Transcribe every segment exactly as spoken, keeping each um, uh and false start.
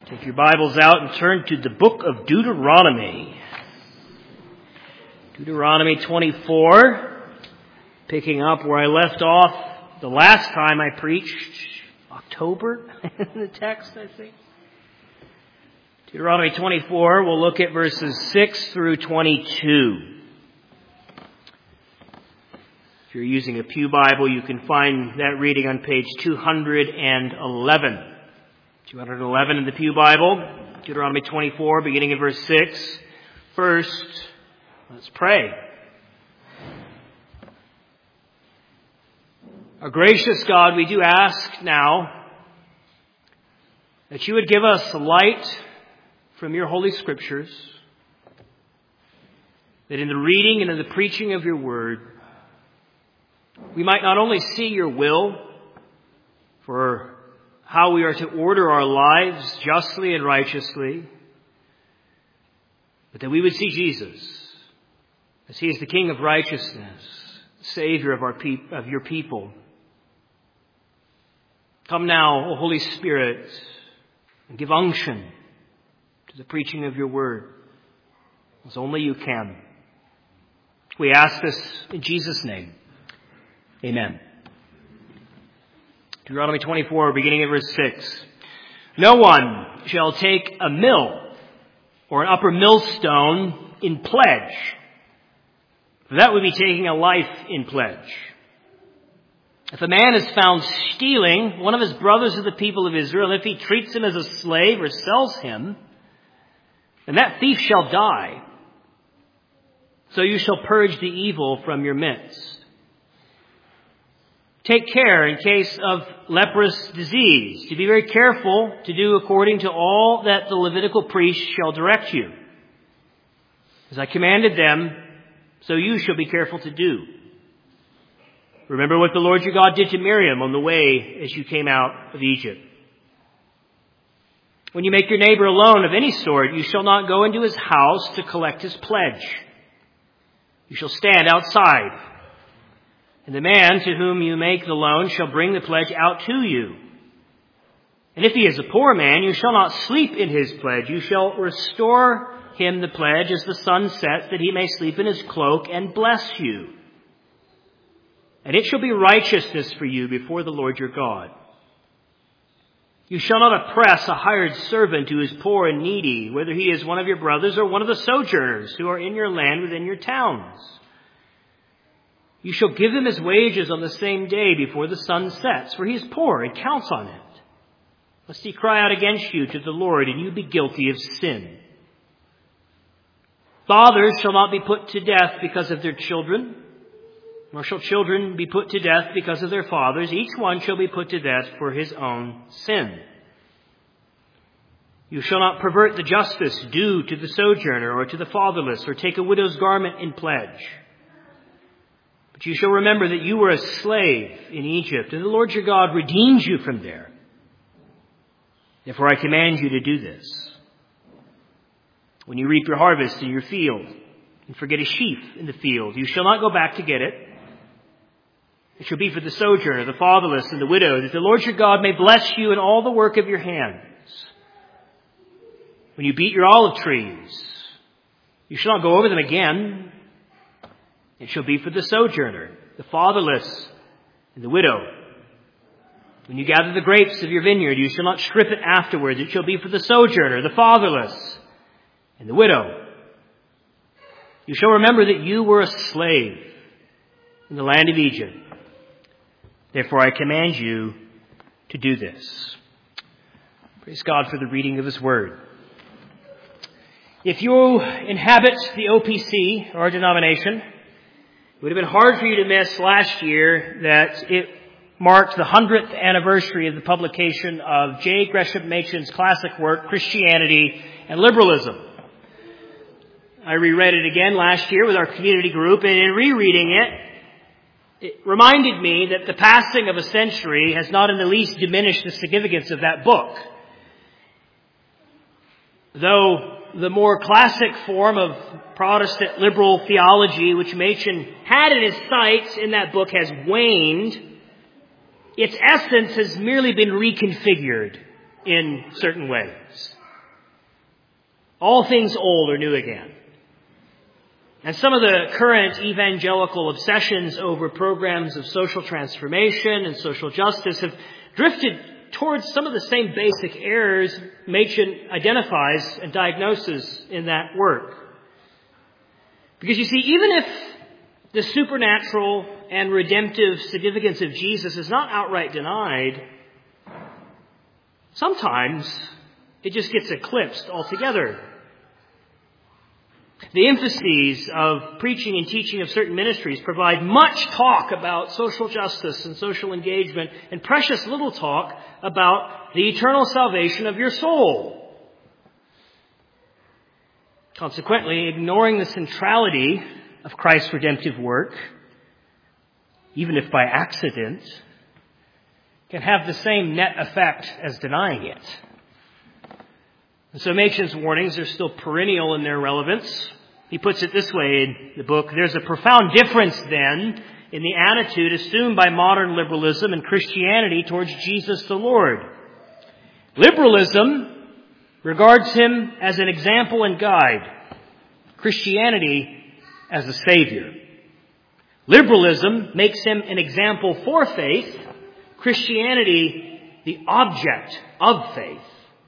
Take your Bibles out and turn to the book of Deuteronomy. Deuteronomy twenty-four, picking up where I left off the last time I preached, October, in the text, I think. Deuteronomy twenty-four, we'll look at verses six through twenty-two. If you're using a Pew Bible, you can find that reading on page two hundred eleven. two hundred eleven in the Pew Bible, Deuteronomy twenty-four, beginning in verse six. First, let's pray. Our gracious God, we do ask now that you would give us light from your Holy Scriptures, that in the reading and in the preaching of your word, we might not only see your will for how we are to order our lives justly and righteously, but that we would see Jesus as he is the King of righteousness, Savior of our peop- of your people. Come now, O Holy Spirit, and give unction to the preaching of your word, as only you can. We ask this in Jesus' name. Amen. Deuteronomy twenty-four, beginning at verse six. No one shall take a mill or an upper millstone in pledge, for that would be taking a life in pledge. If a man is found stealing one of his brothers of the people of Israel, if he treats him as a slave or sells him, then that thief shall die. So you shall purge the evil from your midst. Take care in case of leprous disease, to be very careful to do according to all that the Levitical priest shall direct you. As I commanded them, so you shall be careful to do. Remember what the Lord your God did to Miriam on the way as you came out of Egypt. When you make your neighbor a loan of any sort, you shall not go into his house to collect his pledge. You shall stand outside. And the man to whom you make the loan shall bring the pledge out to you. And if he is a poor man, you shall not sleep in his pledge. You shall restore him the pledge as the sun sets, that he may sleep in his cloak and bless you. And it shall be righteousness for you before the Lord your God. You shall not oppress a hired servant who is poor and needy, whether he is one of your brothers or one of the sojourners who are in your land within your towns. You shall give him his wages on the same day before the sun sets, for he is poor and counts on it, lest he cry out against you to the Lord and you be guilty of sin. Fathers shall not be put to death because of their children, nor shall children be put to death because of their fathers. Each one shall be put to death for his own sin. You shall not pervert the justice due to the sojourner or to the fatherless, or take a widow's garment in pledge. But you shall remember that you were a slave in Egypt, and the Lord your God redeemed you from there. Therefore I command you to do this. When you reap your harvest in your field, and forget a sheaf in the field, you shall not go back to get it. It shall be for the sojourner, the fatherless, and the widow, that the Lord your God may bless you in all the work of your hands. When you beat your olive trees, you shall not go over them again. It shall be for the sojourner, the fatherless, and the widow. When you gather the grapes of your vineyard, you shall not strip it afterwards. It shall be for the sojourner, the fatherless, and the widow. You shall remember that you were a slave in the land of Egypt. Therefore I command you to do this. Praise God for the reading of his word. If you inhabit the O P C, our denomination, it would have been hard for you to miss last year that it marked the hundredth anniversary of the publication of J. Gresham Machen's classic work, Christianity and Liberalism. I reread it again last year with our community group, and in rereading it, it reminded me that the passing of a century has not in the least diminished the significance of that book. Though the more classic form of Protestant liberal theology, which Machen had in his sights in that book, has waned, its essence has merely been reconfigured in certain ways. All things old are new again. And some of the current evangelical obsessions over programs of social transformation and social justice have drifted towards some of the same basic errors Machen identifies and diagnoses in that work. Because you see, even if the supernatural and redemptive significance of Jesus is not outright denied, sometimes it just gets eclipsed altogether. The emphases of preaching and teaching of certain ministries provide much talk about social justice and social engagement and precious little talk about the eternal salvation of your soul. Consequently, ignoring the centrality of Christ's redemptive work, even if by accident, can have the same net effect as denying it. And so Machen's warnings are still perennial in their relevance. He puts it this way in the book: there's a profound difference then in the attitude assumed by modern liberalism and Christianity towards Jesus the Lord. Liberalism regards him as an example and guide. Christianity as a savior. Liberalism makes him an example for faith. Christianity the object of faith.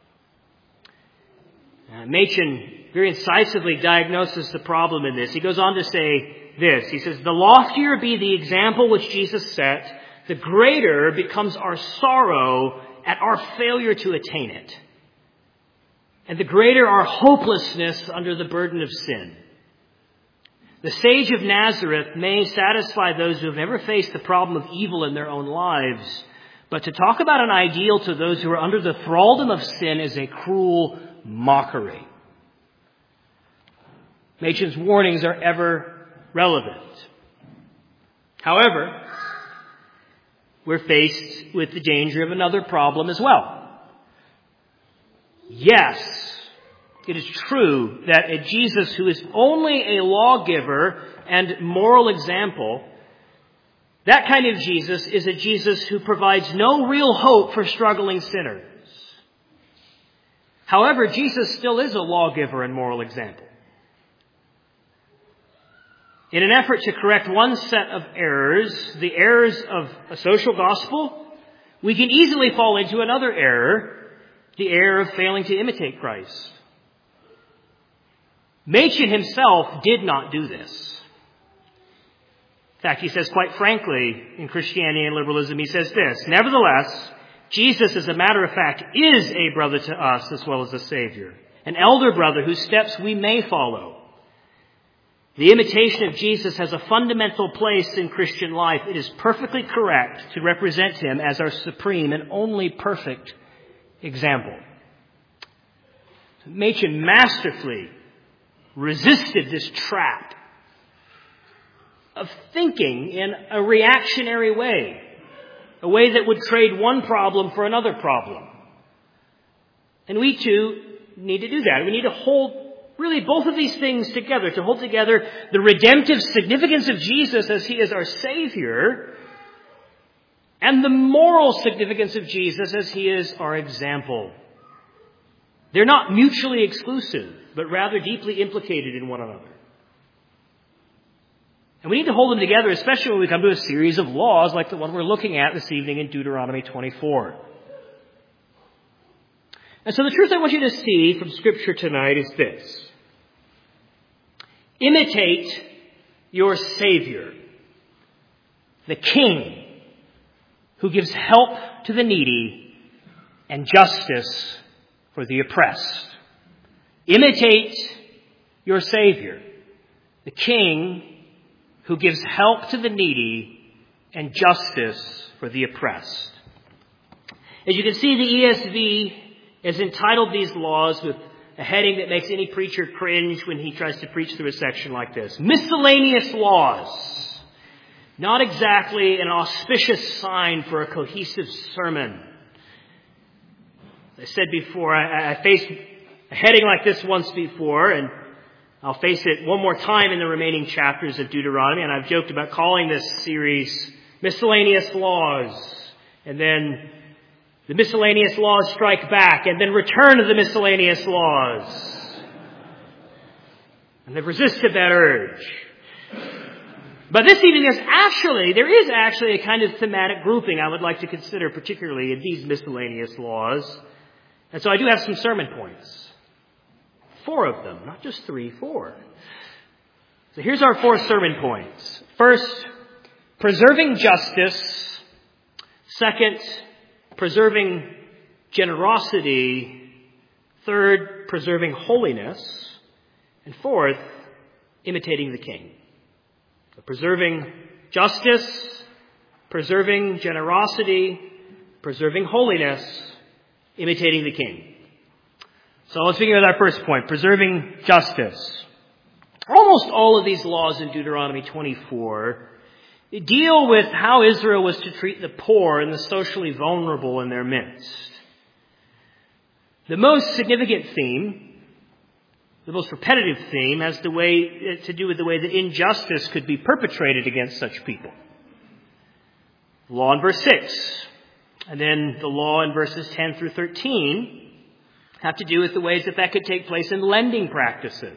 Uh, Machen very incisively diagnoses the problem in this. He goes on to say this. He says, the loftier be the example which Jesus set, the greater becomes our sorrow at our failure to attain it. And the greater our hopelessness under the burden of sin. The sage of Nazareth may satisfy those who have never faced the problem of evil in their own lives, but to talk about an ideal to those who are under the thraldom of sin is a cruel mockery. Machen's warnings are ever relevant. However, we're faced with the danger of another problem as well. Yes, it is true that a Jesus who is only a lawgiver and moral example, that kind of Jesus is a Jesus who provides no real hope for struggling sinners. However, Jesus still is a lawgiver and moral example. In an effort to correct one set of errors, the errors of a social gospel, we can easily fall into another error, the error of failing to imitate Christ. Machen himself did not do this. In fact, he says quite frankly in Christianity and Liberalism, he says this: nevertheless, Jesus, as a matter of fact, is a brother to us as well as a Savior, an elder brother whose steps we may follow. The imitation of Jesus has a fundamental place in Christian life. It is perfectly correct to represent him as our supreme and only perfect example. Machen masterfully resisted this trap of thinking in a reactionary way, a way that would trade one problem for another problem. And we too need to do that. We need to hold really both of these things together, to hold together the redemptive significance of Jesus as he is our Savior, and the moral significance of Jesus as he is our example. They're not mutually exclusive, but rather deeply implicated in one another. And we need to hold them together, especially when we come to a series of laws like the one we're looking at this evening in Deuteronomy twenty-four. And so the truth I want you to see from Scripture tonight is this: imitate your Savior, the King who gives help to the needy and justice for the oppressed. Imitate your Savior, the King who gives help to the needy and justice for the oppressed. As you can see, the E S V has entitled these laws with a heading that makes any preacher cringe when he tries to preach through a section like this: miscellaneous laws. Not exactly an auspicious sign for a cohesive sermon. As I said before, I, I faced a heading like this once before, and I'll face it one more time in the remaining chapters of Deuteronomy, and I've joked about calling this series Miscellaneous Laws. And then The miscellaneous laws strike back and then return to the miscellaneous laws. And they've resisted that urge. But this evening there's actually, there is actually a kind of thematic grouping I would like to consider, particularly in these miscellaneous laws. And so I do have some sermon points. Four of them, not just three, four. So here's our four sermon points. First, preserving justice. Second, preserving generosity. Third, preserving holiness. And fourth, imitating the King. So preserving justice, preserving generosity, preserving holiness, imitating the King. So let's begin with our first point, preserving justice. Almost all of these laws in Deuteronomy twenty-four deal with how Israel was to treat the poor and the socially vulnerable in their midst. The most significant theme, the most repetitive theme, has the way to do with the way that injustice could be perpetrated against such people. The law in verse six, and then the law in verses ten through thirteen have to do with the ways that that could take place in lending practices.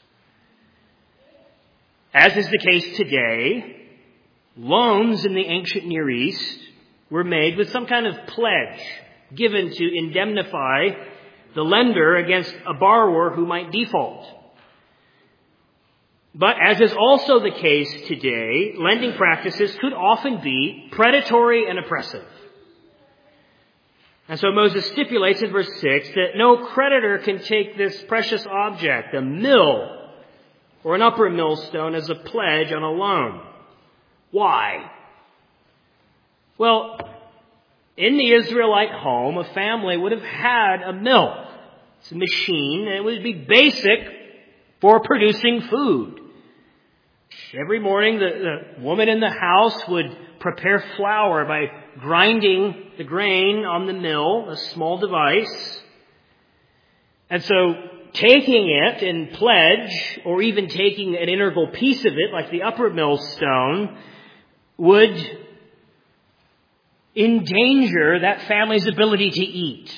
As is the case today, loans in the ancient Near East were made with some kind of pledge given to indemnify the lender against a borrower who might default. But as is also the case today, lending practices could often be predatory and oppressive. And so Moses stipulates in verse six that no creditor can take this precious object, a mill or an upper millstone, as a pledge on a loan. Why? Well, in the Israelite home, a family would have had a mill. It's a machine, and it would be basic for producing food. Every morning, the, the woman in the house would prepare flour by grinding the grain on the mill, a small device. And so taking it in pledge, or even taking an integral piece of it, like the upper millstone, would endanger that family's ability to eat.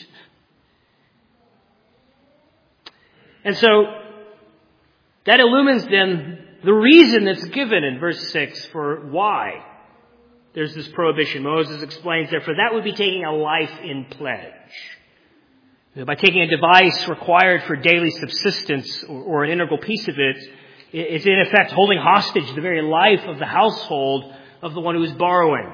And so that illumines then the reason that's given in verse six for why there's this prohibition. Moses explains, therefore, that would be taking a life in pledge. By taking a device required for daily subsistence or, or an integral piece of it, it's in effect holding hostage the very life of the household of the one who is borrowing.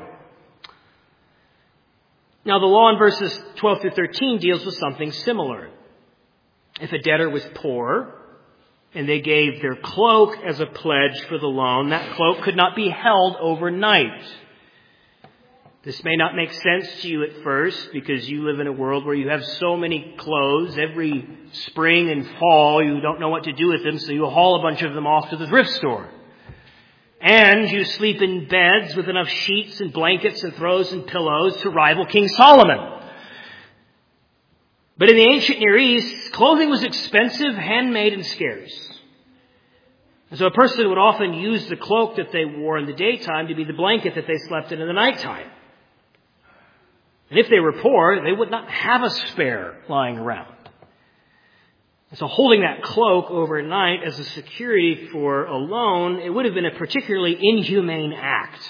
Now, the law in verses twelve through thirteen deals with something similar. If a debtor was poor and they gave their cloak as a pledge for the loan, that cloak could not be held overnight. This may not make sense to you at first because you live in a world where you have so many clothes. Every spring and fall, you don't know what to do with them, so you haul a bunch of them off to the thrift store. And you sleep in beds with enough sheets and blankets and throws and pillows to rival King Solomon. But in the ancient Near East, clothing was expensive, handmade, and scarce. And so a person would often use the cloak that they wore in the daytime to be the blanket that they slept in in the nighttime. And if they were poor, they would not have a spare lying around. And so holding that cloak overnight as a security for a loan, it would have been a particularly inhumane act.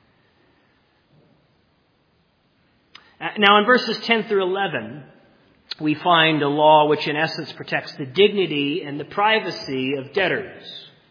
Now in verses ten through eleven, we find a law which in essence protects the dignity and the privacy of debtors.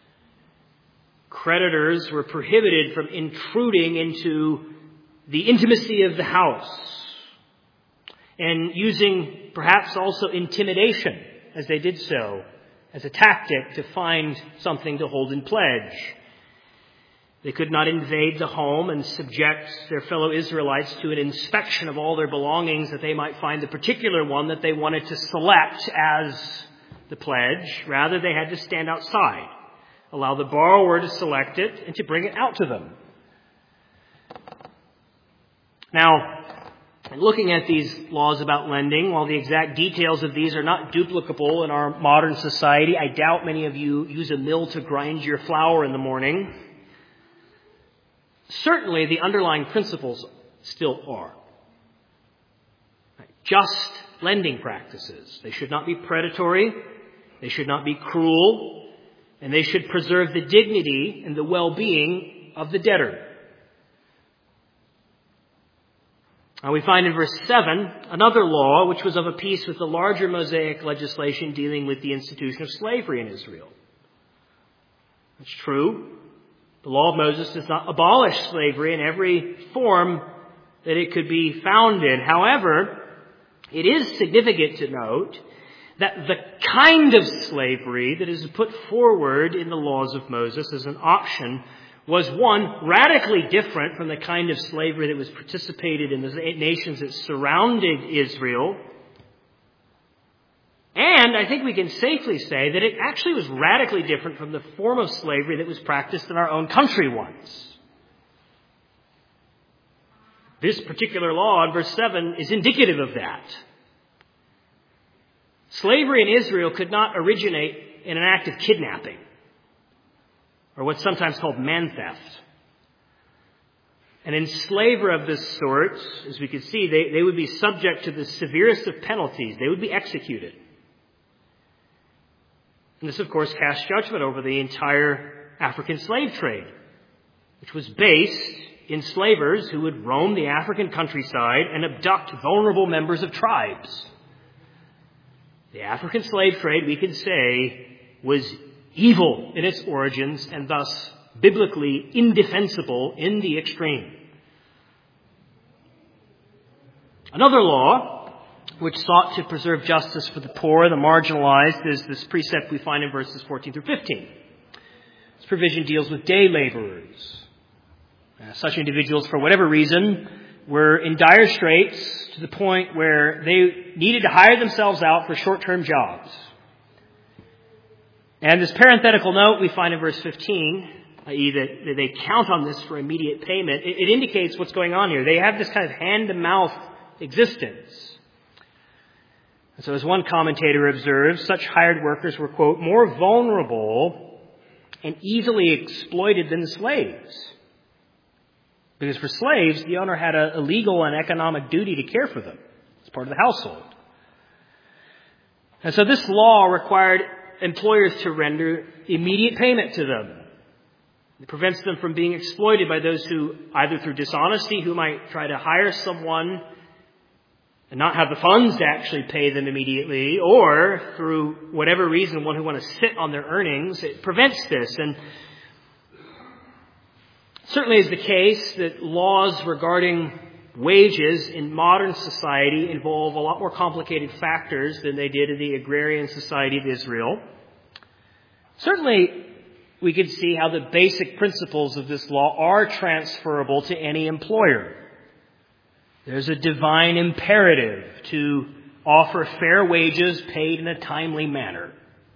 Creditors were prohibited from intruding into the intimacy of the house and using perhaps also intimidation as they did so as a tactic to find something to hold in pledge. They could not invade the home and subject their fellow Israelites to an inspection of all their belongings that they might find the particular one that they wanted to select as the pledge. Rather, they had to stand outside, allow the borrower to select it and to bring it out to them. Now, looking at these laws about lending, while the exact details of these are not duplicable in our modern society, I doubt many of you use a mill to grind your flour in the morning. Certainly, the underlying principles still are. just lending practices. They should not be predatory. They should not be cruel. And they should preserve the dignity and the well-being of the debtor. Now we find in verse seven another law which was of a piece with the larger Mosaic legislation dealing with the institution of slavery in Israel. It's true. The law of Moses does not abolish slavery in every form that it could be found in. However, it is significant to note that the kind of slavery that is put forward in the laws of Moses as an option was, one, radically different from the kind of slavery that was participated in the nations that surrounded Israel. And I think we can safely say that it actually was radically different from the form of slavery that was practiced in our own country once. This particular law in verse seven is indicative of that. Slavery in Israel could not originate in an act of kidnapping, or what's sometimes called man theft. An enslaver of this sort, as we can see, they, they would be subject to the severest of penalties. They would be executed. And this, of course, cast judgment over the entire African slave trade, which was based in slavers who would roam the African countryside and abduct vulnerable members of tribes. The African slave trade, we can say, was evil in its origins and thus biblically indefensible in the extreme. Another law which sought to preserve justice for the poor, the marginalized, is this precept we find in verses fourteen through fifteen. This provision deals with day laborers. Uh, such individuals, for whatever reason, were in dire straits to the point where they needed to hire themselves out for short-term jobs. And this parenthetical note we find in verse fifteen, that is that they count on this for immediate payment, it, it indicates what's going on here. They have this kind of hand-to-mouth existence. And so as one commentator observes, such hired workers were, quote, more vulnerable and easily exploited than the slaves. Because for slaves, the owner had a, a legal and economic duty to care for them as part of the household. And so this law required employers to render immediate payment to them. It prevents them from being exploited by those who, either through dishonesty, who might try to hire someone and not have the funds to actually pay them immediately, or through whatever reason, one who want to sit on their earnings. It prevents this. And certainly is the case that laws regarding wages in modern society involve a lot more complicated factors than they did in the agrarian society of Israel. Certainly, we can see how the basic principles of this law are transferable to any employer. There's a divine imperative to offer fair wages paid in a timely manner.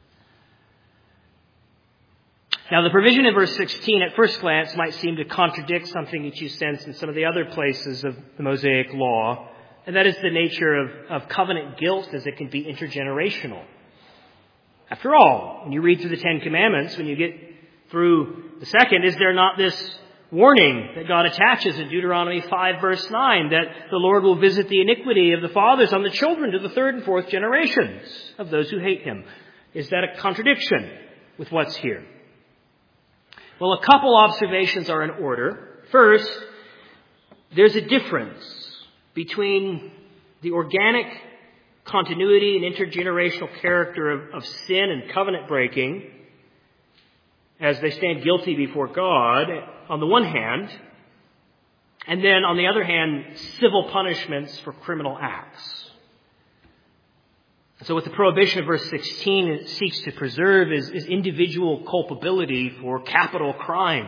Now, the provision in verse sixteen at first glance might seem to contradict something that you sense in some of the other places of the Mosaic law, and that is the nature of, of covenant guilt as it can be intergenerational. After all, when you read through the Ten Commandments, when you get through the second, is there not this warning that God attaches in Deuteronomy five verse nine, that the Lord will visit the iniquity of the fathers on the children to the third and fourth generations of those who hate him? Is that a contradiction with what's here? Well, a couple observations are in order. First, there's a difference between the organic continuity and intergenerational character of, of sin and covenant breaking as they stand guilty before God, on the one hand, and then, on the other hand, civil punishments for criminal acts. So what the prohibition of verse sixteen seeks to preserve is, is individual culpability for capital crimes.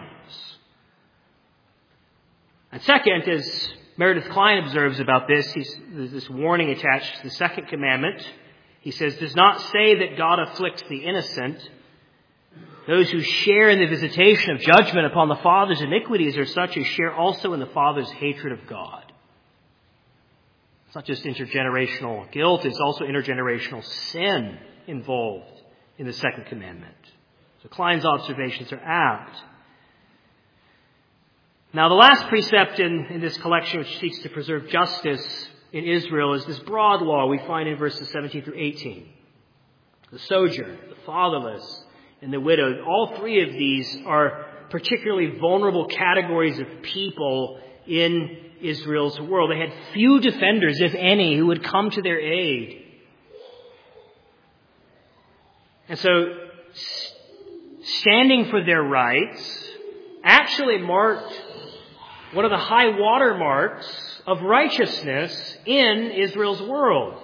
And second, as Meredith Klein observes about this, he's, there's this warning attached to the second commandment. He says, does not say that God afflicts the innocent. Those who share in the visitation of judgment upon the Father's iniquities are such as share also in the Father's hatred of God. It's not just intergenerational guilt, it's also intergenerational sin involved in the second commandment. So Klein's observations are apt. Now, the last precept in, in this collection, which seeks to preserve justice, in Israel is this broad law we find in verses seventeen through eighteen. The sojourner, the fatherless, and the widow. All three of these are particularly vulnerable categories of people in Israel's world. They had few defenders, if any, who would come to their aid. And so, standing for their rights actually marked one of the high water marks of righteousness in Israel's world.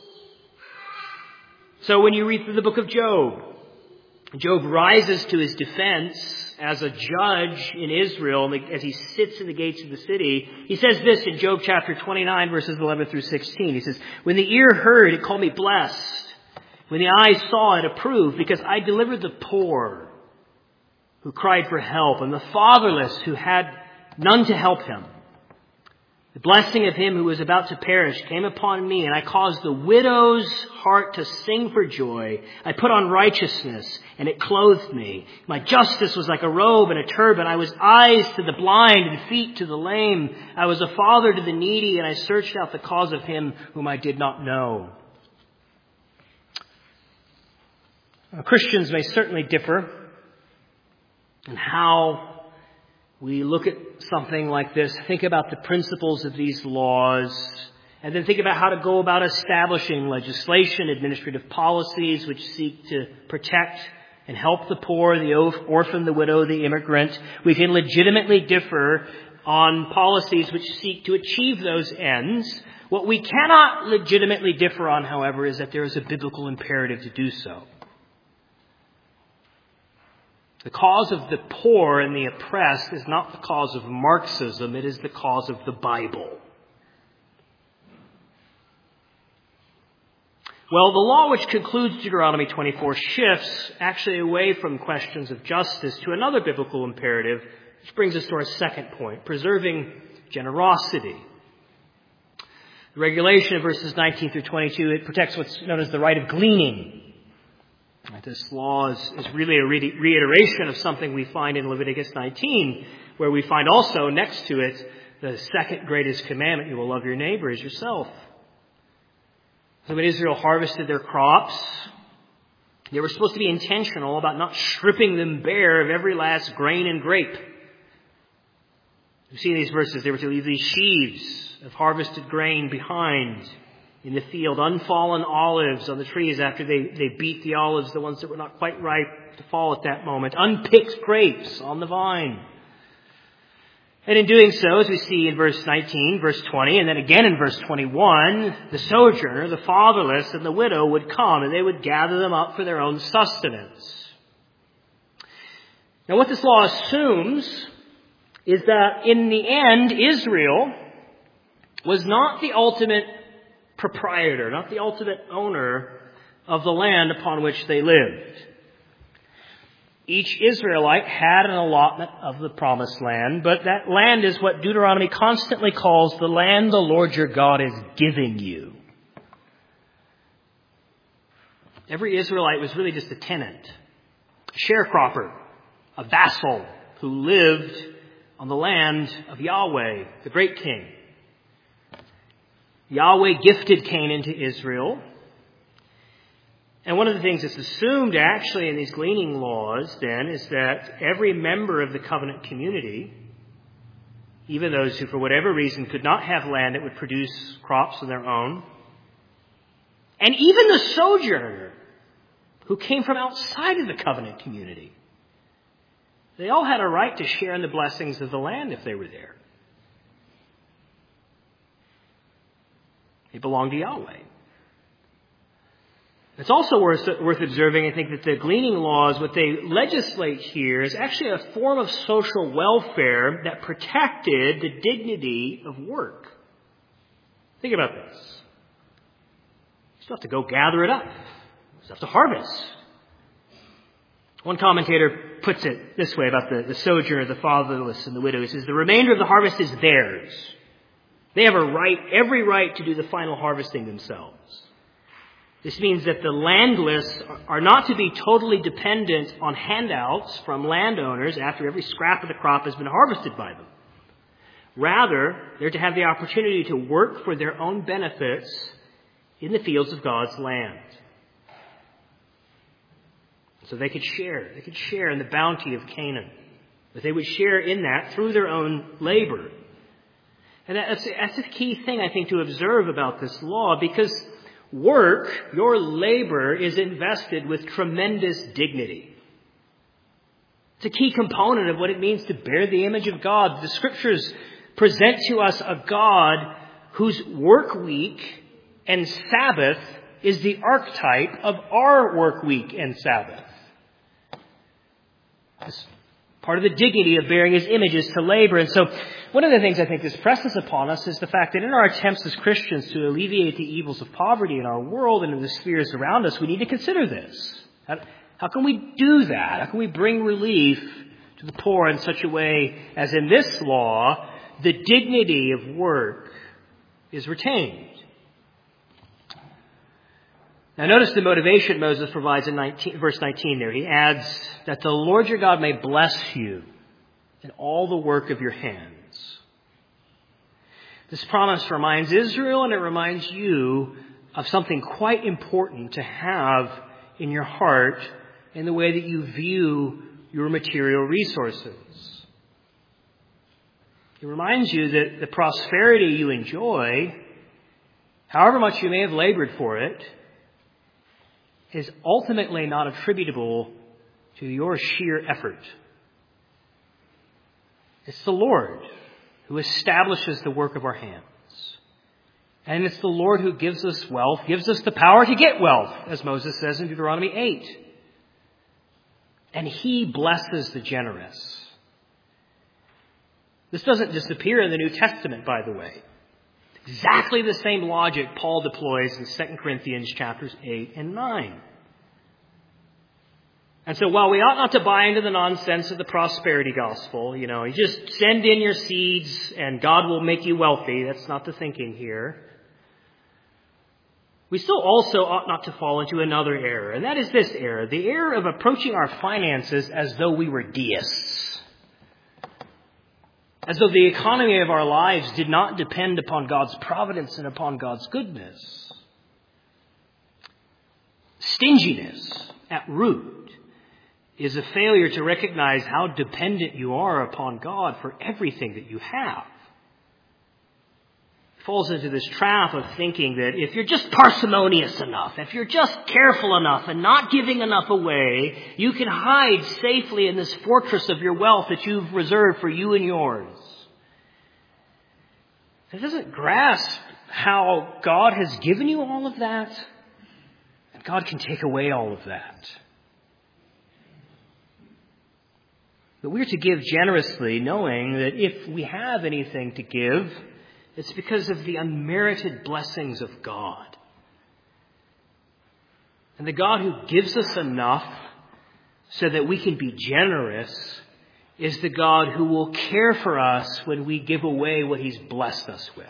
So when you read through the book of Job, Job rises to his defense as a judge in Israel as he sits in the gates of the city. He says this in Job chapter twenty-nine, verses eleven through sixteen. He says, "When the ear heard, it called me blessed. When the eye saw, it approved, because I delivered the poor who cried for help, and the fatherless who had none to help him. The blessing of him who was about to perish came upon me, and I caused the widow's heart to sing for joy. I put on righteousness, and it clothed me. My justice was like a robe and a turban. I was eyes to the blind and feet to the lame. I was a father to the needy, and I searched out the cause of him whom I did not know." Now, Christians may certainly differ in how we look at something like this, think about the principles of these laws, and then think about how to go about establishing legislation, administrative policies which seek to protect and help the poor, the orphan, the widow, the immigrant. We can legitimately differ on policies which seek to achieve those ends. What we cannot legitimately differ on, however, is that there is a biblical imperative to do so. The cause of the poor and the oppressed is not the cause of Marxism, it is the cause of the Bible. Well, the law which concludes Deuteronomy twenty-four shifts actually away from questions of justice to another biblical imperative, which brings us to our second point, preserving generosity. The regulation of verses nineteen through twenty-two, it protects what's known as the right of gleaning. This law is, is really a re- reiteration of something we find in Leviticus nineteen, where we find also next to it the second greatest commandment: you will love your neighbor as yourself. So when Israel harvested their crops, they were supposed to be intentional about not stripping them bare of every last grain and grape. You see in these verses, they were to leave these sheaves of harvested grain behind in the field, unfallen olives on the trees after they, they beat the olives, the ones that were not quite ripe to fall at that moment, unpicked grapes on the vine. And in doing so, as we see in verse nineteen, verse twenty, and then again in verse twenty-one, the sojourner, the fatherless, and the widow would come, and they would gather them up for their own sustenance. Now what this law assumes is that in the end, Israel was not the ultimate proprietor, not the ultimate owner of the land upon which they lived. Each Israelite had an allotment of the promised land, but that land is what Deuteronomy constantly calls the land the Lord your God is giving you. Every Israelite was really just a tenant, a sharecropper, a vassal who lived on the land of Yahweh, the great king. Yahweh gifted Canaan to Israel. And one of the things that's assumed actually in these gleaning laws then is that every member of the covenant community, even those who for whatever reason could not have land that would produce crops of their own, and even the sojourner who came from outside of the covenant community, they all had a right to share in the blessings of the land if they were there. They belong to Yahweh. It's also worth, worth observing, I think, that the gleaning laws, what they legislate here is actually a form of social welfare that protected the dignity of work. Think about this. You still have to go gather it up. You still have to harvest. One commentator puts it this way about the, the sojourner, the fatherless, and the widow. He says, the remainder of the harvest is theirs. They have a right, every right to do the final harvesting themselves. This means that the landless are not to be totally dependent on handouts from landowners after every scrap of the crop has been harvested by them. Rather, they're to have the opportunity to work for their own benefits in the fields of God's land. So they could share. They could share in the bounty of Canaan. But they would share in that through their own labor. And that's, that's a key thing, I think, to observe about this law, because work, your labor, is invested with tremendous dignity. It's a key component of what it means to bear the image of God. The Scriptures present to us a God whose work week and Sabbath is the archetype of our work week and Sabbath. It's part of the dignity of bearing His image is to labor. And so one of the things I think this presses upon us is the fact that in our attempts as Christians to alleviate the evils of poverty in our world and in the spheres around us, we need to consider this. How, how can we do that? How can we bring relief to the poor in such a way as in this law, the dignity of work is retained? Now notice the motivation Moses provides in nineteen, verse nineteen there. He adds that the Lord your God may bless you in all the work of your hands. This promise reminds Israel and it reminds you of something quite important to have in your heart in the way that you view your material resources. It reminds you that the prosperity you enjoy, however much you may have labored for it, is ultimately not attributable to your sheer effort. It's the Lord who establishes the work of our hands. And it's the Lord who gives us wealth, gives us the power to get wealth, as Moses says in Deuteronomy eight. And He blesses the generous. This doesn't disappear in the New Testament, by the way. Exactly the same logic Paul deploys in Second Corinthians chapters eight and nine. And so while we ought not to buy into the nonsense of the prosperity gospel, you know, you just send in your seeds and God will make you wealthy. That's not the thinking here. We still also ought not to fall into another error, and that is this error, the error of approaching our finances as though we were deists. As though the economy of our lives did not depend upon God's providence and upon God's goodness. Stinginess at root is a failure to recognize how dependent you are upon God for everything that you have. It falls into this trap of thinking that if you're just parsimonious enough, if you're just careful enough and not giving enough away, you can hide safely in this fortress of your wealth that you've reserved for you and yours. It doesn't grasp how God has given you all of that, and God can take away all of that. But we're to give generously, knowing that if we have anything to give, it's because of the unmerited blessings of God. And the God who gives us enough so that we can be generous is the God who will care for us when we give away what He's blessed us with.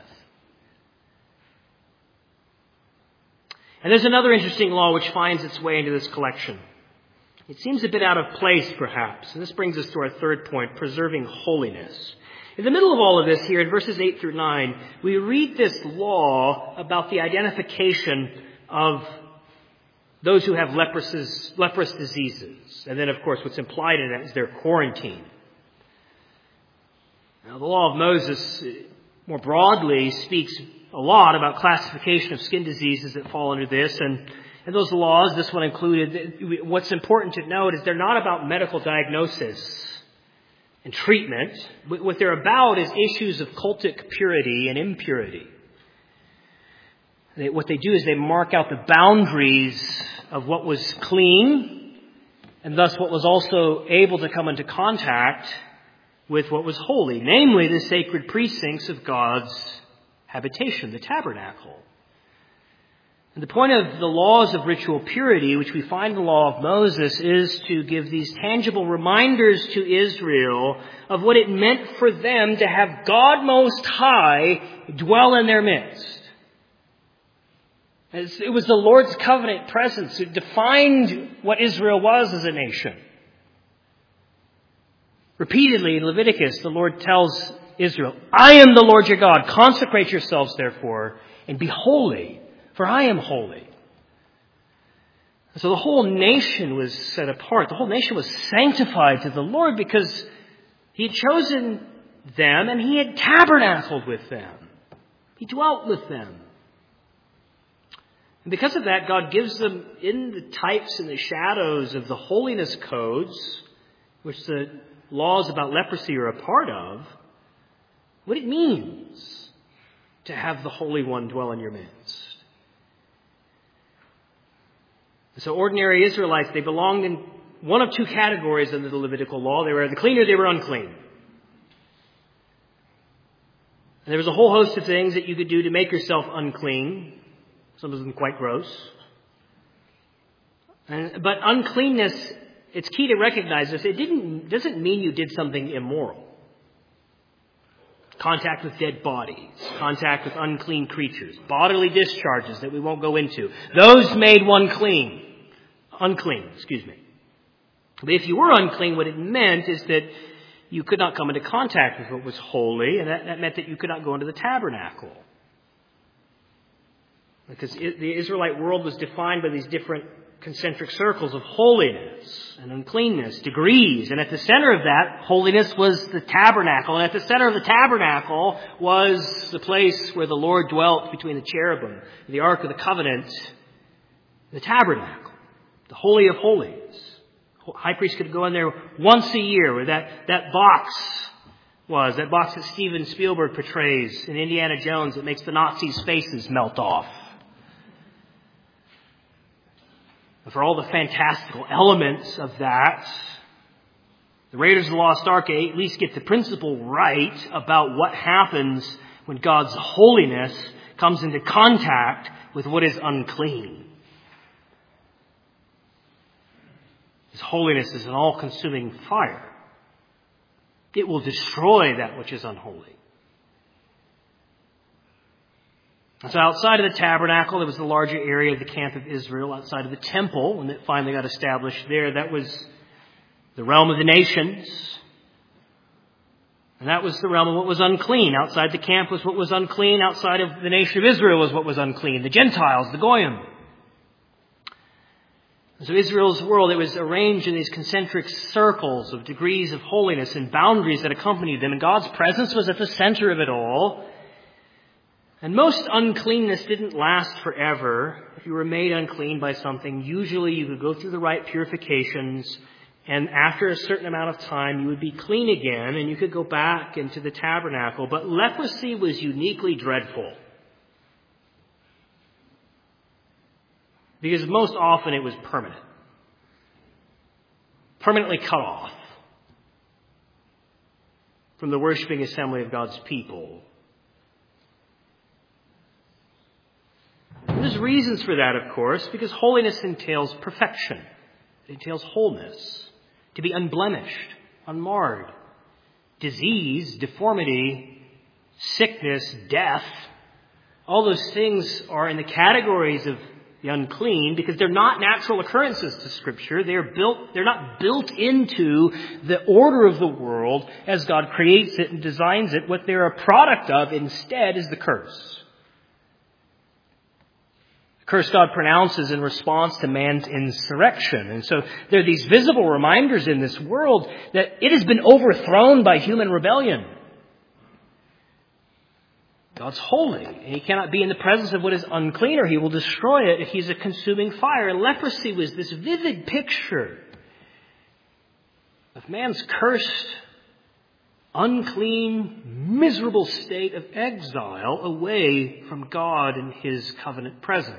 And there's another interesting law which finds its way into this collection. It seems a bit out of place, perhaps. And this brings us to our third point, preserving holiness. In the middle of all of this here, in verses eight through nine, we read this law about the identification of those who have leprous, leprous diseases. And then, of course, what's implied in that is their quarantine. Now, the law of Moses, more broadly, speaks a lot about classification of skin diseases that fall under this. And, and those laws, this one included, what's important to note is they're not about medical diagnosis and treatment. What they're about is issues of cultic purity and impurity. They, what they do is they mark out the boundaries of what was clean and thus what was also able to come into contact with what was holy, namely the sacred precincts of God's habitation, the tabernacle. And the point of the laws of ritual purity, which we find in the law of Moses, is to give these tangible reminders to Israel of what it meant for them to have God Most High dwell in their midst. It was the Lord's covenant presence that defined what Israel was as a nation. Repeatedly in Leviticus, the Lord tells Israel, I am the Lord your God. Consecrate yourselves, therefore, and be holy, for I am holy. So the whole nation was set apart. The whole nation was sanctified to the Lord because he had chosen them and he had tabernacled with them. He dwelt with them. And because of that, God gives them, in the types and the shadows of the holiness codes, which the laws about leprosy are a part of, what it means to have the Holy One dwell in your midst. So ordinary Israelites, they belonged in one of two categories under the Levitical law. They were either clean or they were unclean. And there was a whole host of things that you could do to make yourself unclean. Some of them quite gross. And, but uncleanness, it's key to recognize this. It didn't, doesn't mean you did something immoral. Contact with dead bodies, contact with unclean creatures, bodily discharges that we won't go into. Those made one clean. Unclean, excuse me. But if you were unclean, what it meant is that you could not come into contact with what was holy, and that, that meant that you could not go into the tabernacle. Because it, the Israelite world was defined by these different concentric circles of holiness and uncleanness, degrees. And at the center of that, holiness was the tabernacle. And at the center of the tabernacle was the place where the Lord dwelt between the cherubim, the Ark of the Covenant, the tabernacle, the Holy of Holies. High priest could go in there once a year where that, that box was, that box that Steven Spielberg portrays in Indiana Jones that makes the Nazis' faces melt off. And for all the fantastical elements of that, the Raiders of the Lost Ark at least get the principle right about what happens when God's holiness comes into contact with what is unclean. His holiness is an all-consuming fire. It will destroy that which is unholy. So outside of the tabernacle, there was the larger area of the camp of Israel. Outside of the temple, when it finally got established there, that was the realm of the nations. And that was the realm of what was unclean. Outside the camp was what was unclean. Outside of the nation of Israel was what was unclean. The Gentiles, the Goyim. So Israel's world, it was arranged in these concentric circles of degrees of holiness and boundaries that accompanied them. And God's presence was at the center of it all. And most uncleanness didn't last forever. If you were made unclean by something, usually you could go through the right purifications, and after a certain amount of time, you would be clean again, and you could go back into the tabernacle. But leprosy was uniquely dreadful, because most often it was permanent. Permanently cut off from the worshiping assembly of God's people. And there's reasons for that, of course, because holiness entails perfection. It entails wholeness, to be unblemished, unmarred. Disease, deformity, sickness, death, all those things are in the categories of the unclean because they're not natural occurrences to Scripture. They're built, they're not built into the order of the world as God creates it and designs it. What they're a product of instead is the curse. Curse God pronounces in response to man's insurrection. And so there are these visible reminders in this world that it has been overthrown by human rebellion. God's holy, and He cannot be in the presence of what is unclean, or He will destroy it if He's a consuming fire. And leprosy was this vivid picture of man's cursed, unclean, miserable state of exile away from God and His covenant presence.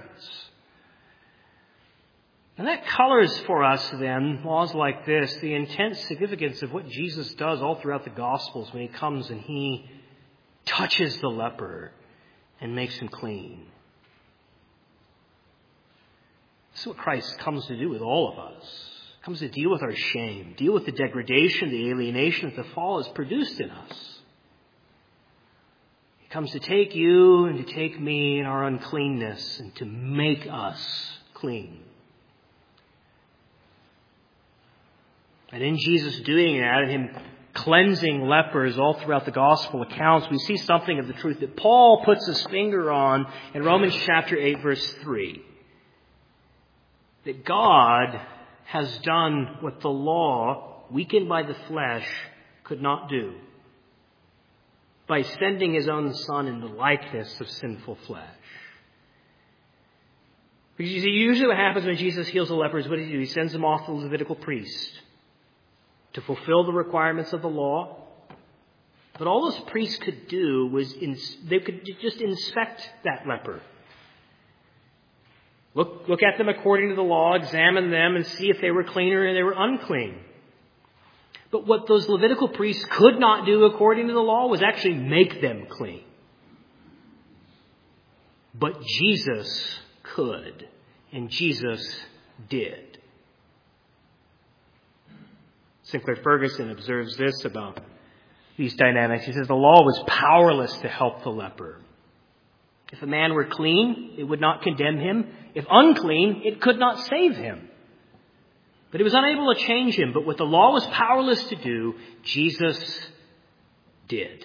And that colors for us then laws like this, the intense significance of what Jesus does all throughout the Gospels when He comes and He touches the leper and makes him clean. This is what Christ comes to do with all of us. He comes to deal with our shame, deal with the degradation, the alienation that the fall has produced in us. He comes to take you and to take me in our uncleanness and to make us clean. And in Jesus doing that and Him cleansing lepers all throughout the gospel accounts, we see something of the truth that Paul puts his finger on in Romans chapter eight, verse three. That God has done what the law, weakened by the flesh, could not do, by sending his own Son in the likeness of sinful flesh. Because you see, usually what happens when Jesus heals a leper is what does he do? He sends them off to the Levitical priest to fulfill the requirements of the law. But all those priests could do was ins- they could just inspect that leper. Look, look at them according to the law, examine them, and see if they were clean or they were unclean. But what those Levitical priests could not do according to the law was actually make them clean. But Jesus could, and Jesus did. Sinclair Ferguson observes this about these dynamics. He says the law was powerless to help the leper. If a man were clean, it would not condemn him. If unclean, it could not save him. But it was unable to change him. But what the law was powerless to do, Jesus did.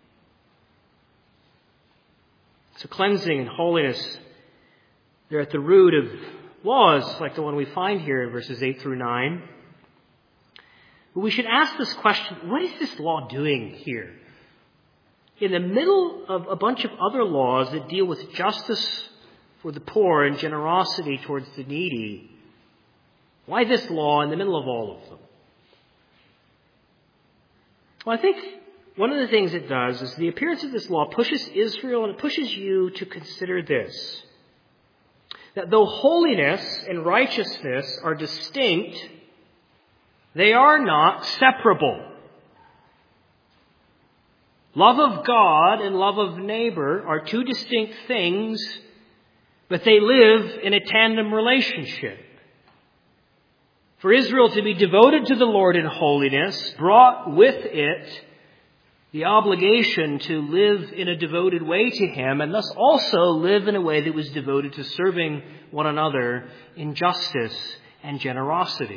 So cleansing and holiness, they're at the root of laws like the one we find here in verses eight through nine. But we should ask this question, what is this law doing here? In the middle of a bunch of other laws that deal with justice for the poor and generosity towards the needy, why this law in the middle of all of them? Well, I think one of the things it does is the appearance of this law pushes Israel and it pushes you to consider this. That though holiness and righteousness are distinct, they are not separable. Love of God and love of neighbor are two distinct things, but they live in a tandem relationship. For Israel to be devoted to the Lord in holiness brought with it the obligation to live in a devoted way to Him, and thus also live in a way that was devoted to serving one another in justice and generosity.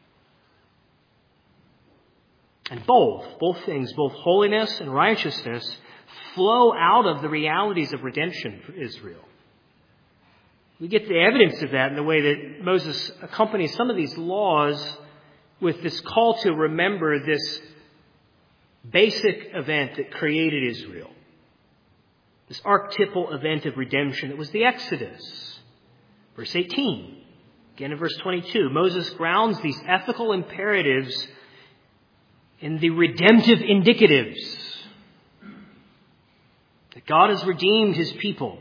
And both, both things, both holiness and righteousness, flow out of the realities of redemption for Israel. We get the evidence of that in the way that Moses accompanies some of these laws with this call to remember this basic event that created Israel. This archetypal event of redemption that was the Exodus. Verse eighteen. Again in verse twenty-two, Moses grounds these ethical imperatives in the redemptive indicatives. That God has redeemed His people.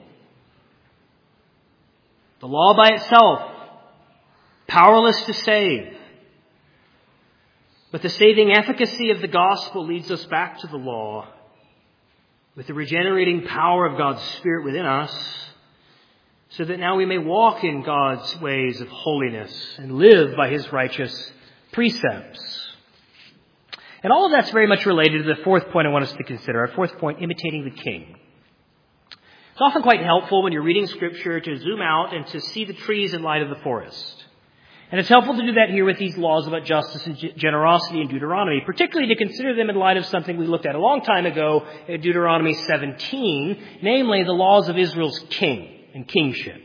The law by itself, powerless to save. But the saving efficacy of the gospel leads us back to the law with the regenerating power of God's Spirit within us, so that now we may walk in God's ways of holiness and live by His righteous precepts. And all of that's very much related to the fourth point I want us to consider. Our fourth point, imitating the King. It's often quite helpful when you're reading Scripture to zoom out and to see the trees in light of the forest. And it's helpful to do that here with these laws about justice and generosity in Deuteronomy, particularly to consider them in light of something we looked at a long time ago in Deuteronomy seventeen, namely the laws of Israel's king and kingship.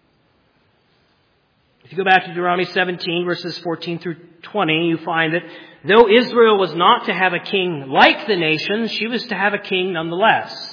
If you go back to Deuteronomy seventeen, verses fourteen through twenty, you find that though Israel was not to have a king like the nations, she was to have a king nonetheless.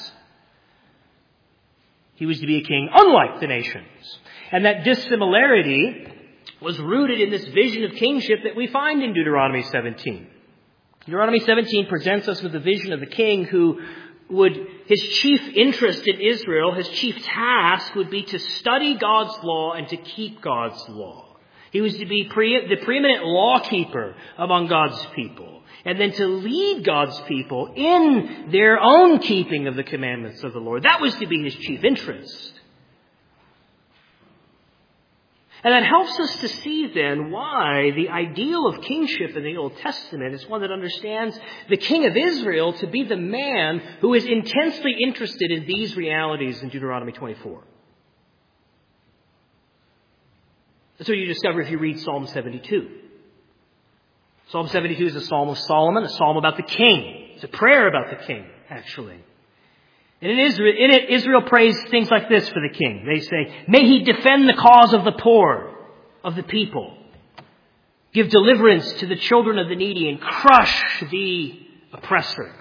He was to be a king unlike the nations. And that dissimilarity was rooted in this vision of kingship that we find in Deuteronomy seventeen. Deuteronomy seventeen presents us with a vision of the king who would, his chief interest in Israel, his chief task would be to study God's law and to keep God's law. He was to be pre- the preeminent lawkeeper among God's people, and then to lead God's people in their own keeping of the commandments of the Lord. That was to be his chief interest. And that helps us to see then why the ideal of kingship in the Old Testament is one that understands the king of Israel to be the man who is intensely interested in these realities in Deuteronomy twenty-four. That's what you discover if you read Psalm seventy-two. Psalm seventy-two is a psalm of Solomon, a psalm about the king. It's a prayer about the king, actually. And in Israel, in it, Israel prays things like this for the king. They say, may he defend the cause of the poor, of the people. Give deliverance to the children of the needy and crush the oppressor.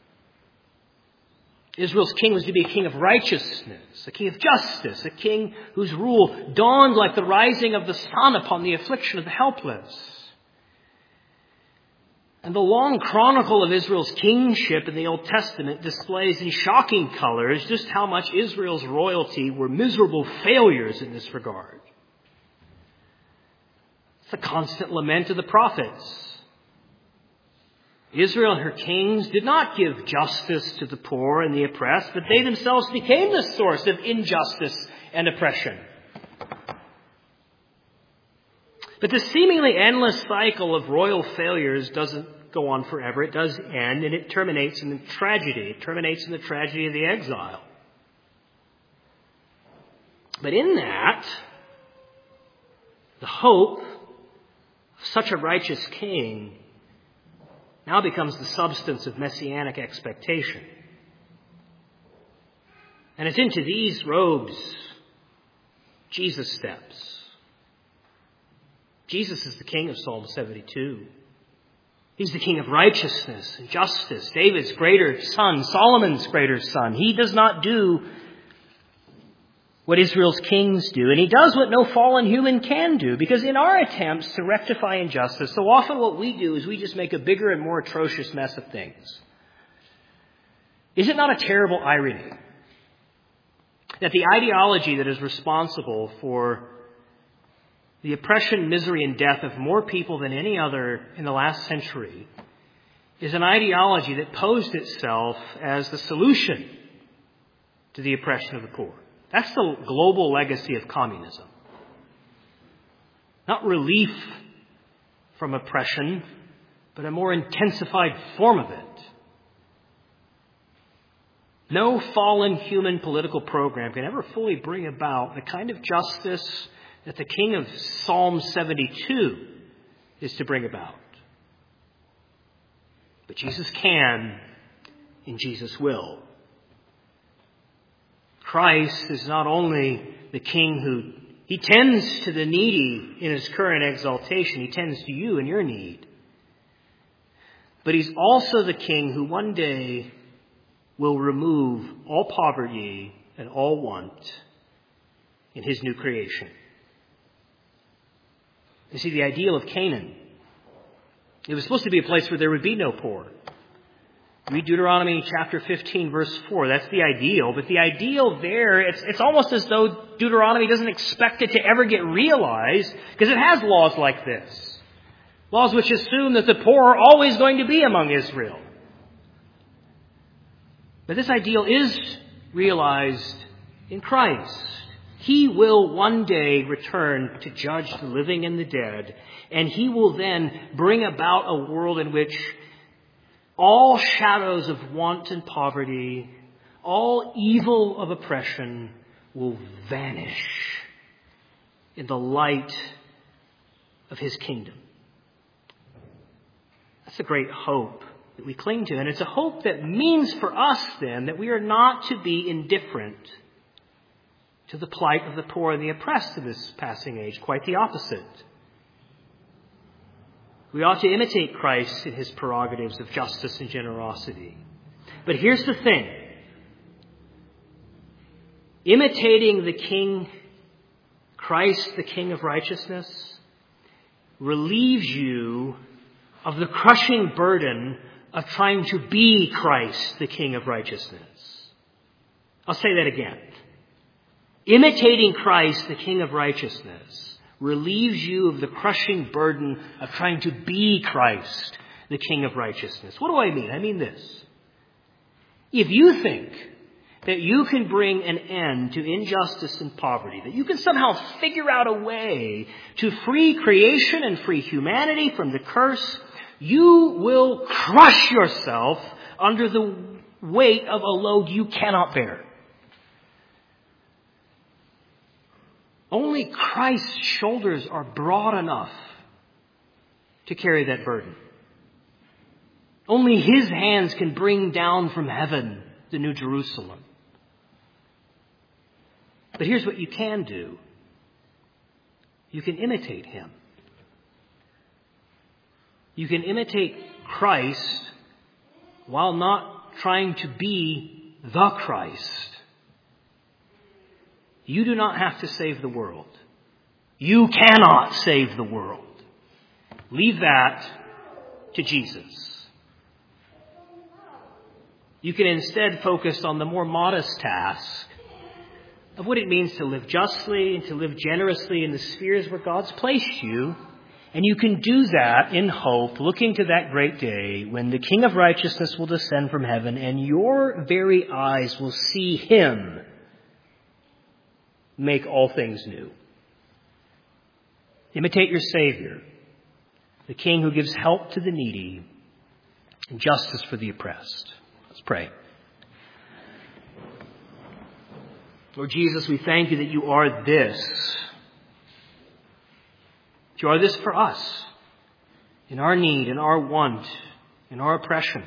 Israel's king was to be a king of righteousness, a king of justice, a king whose rule dawned like the rising of the sun upon the affliction of the helpless. And the long chronicle of Israel's kingship in the Old Testament displays in shocking colors just how much Israel's royalty were miserable failures in this regard. It's the constant lament of the prophets. Israel and her kings did not give justice to the poor and the oppressed, but they themselves became the source of injustice and oppression. But the seemingly endless cycle of royal failures doesn't go on forever. It does end, and it terminates in the tragedy. It terminates in the tragedy of the exile. But in that, the hope of such a righteous king now becomes the substance of messianic expectation. And it's into these robes Jesus steps. Jesus is the king of Psalm seventy-two. He's the king of righteousness and justice, David's greater son, Solomon's greater son. He does not do what Israel's kings do, and he does what no fallen human can do, because in our attempts to rectify injustice, so often what we do is we just make a bigger and more atrocious mess of things. Is it not a terrible irony that the ideology that is responsible for the oppression, misery, and death of more people than any other in the last century is an ideology that posed itself as the solution to the oppression of the poor? That's the global legacy of communism. Not relief from oppression, but a more intensified form of it. No fallen human political program can ever fully bring about the kind of justice that the king of Psalm seventy-two is to bring about. But Jesus can, and Jesus will. Christ is not only the king who he tends to the needy in his current exaltation, he tends to you in your need. But he's also the king who one day will remove all poverty and all want in his new creation. You see, the ideal of Canaan, it was supposed to be a place where there would be no poor. Read Deuteronomy chapter fifteen, verse four. That's the ideal. But the ideal there, it's, it's almost as though Deuteronomy doesn't expect it to ever get realized, because it has laws like this. Laws which assume that the poor are always going to be among Israel. But this ideal is realized in Christ. He will one day return to judge the living and the dead, and he will then bring about a world in which all shadows of want and poverty, all evil of oppression will vanish in the light of his kingdom. That's a great hope that we cling to. And it's a hope that means for us then that we are not to be indifferent to the plight of the poor and the oppressed in this passing age. Quite the opposite. We ought to imitate Christ in his prerogatives of justice and generosity. But here's the thing. Imitating the King, Christ, the King of righteousness, relieves you of the crushing burden of trying to be Christ, the King of righteousness. I'll say that again. Imitating Christ, the King of righteousness, relieves you of the crushing burden of trying to be Christ, the King of righteousness. What do I mean? I mean this. If you think that you can bring an end to injustice and poverty, that you can somehow figure out a way to free creation and free humanity from the curse, you will crush yourself under the weight of a load you cannot bear. Only Christ's shoulders are broad enough to carry that burden. Only his hands can bring down from heaven the New Jerusalem. But here's what you can do. You can imitate him. You can imitate Christ while not trying to be the Christ. You do not have to save the world. You cannot save the world. Leave that to Jesus. You can instead focus on the more modest task of what it means to live justly and to live generously in the spheres where God's placed you. And you can do that in hope, looking to that great day when the King of righteousness will descend from heaven and your very eyes will see him make all things new. Imitate your Savior, the King who gives help to the needy and justice for the oppressed. Let's pray. Lord Jesus, we thank you that you are this. You are this for us, in our need, in our want, in our oppression.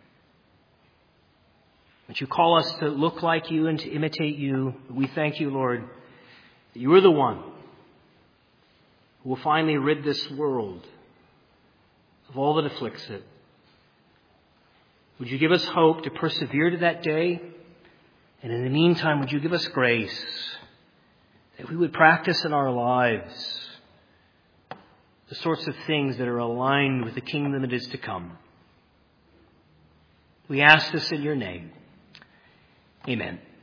That you call us to look like you and to imitate you. We thank you, Lord, that you are the one who will finally rid this world of all that afflicts it. Would you give us hope to persevere to that day? And in the meantime, would you give us grace that we would practice in our lives the sorts of things that are aligned with the kingdom that is to come. We ask this in your name. Amen.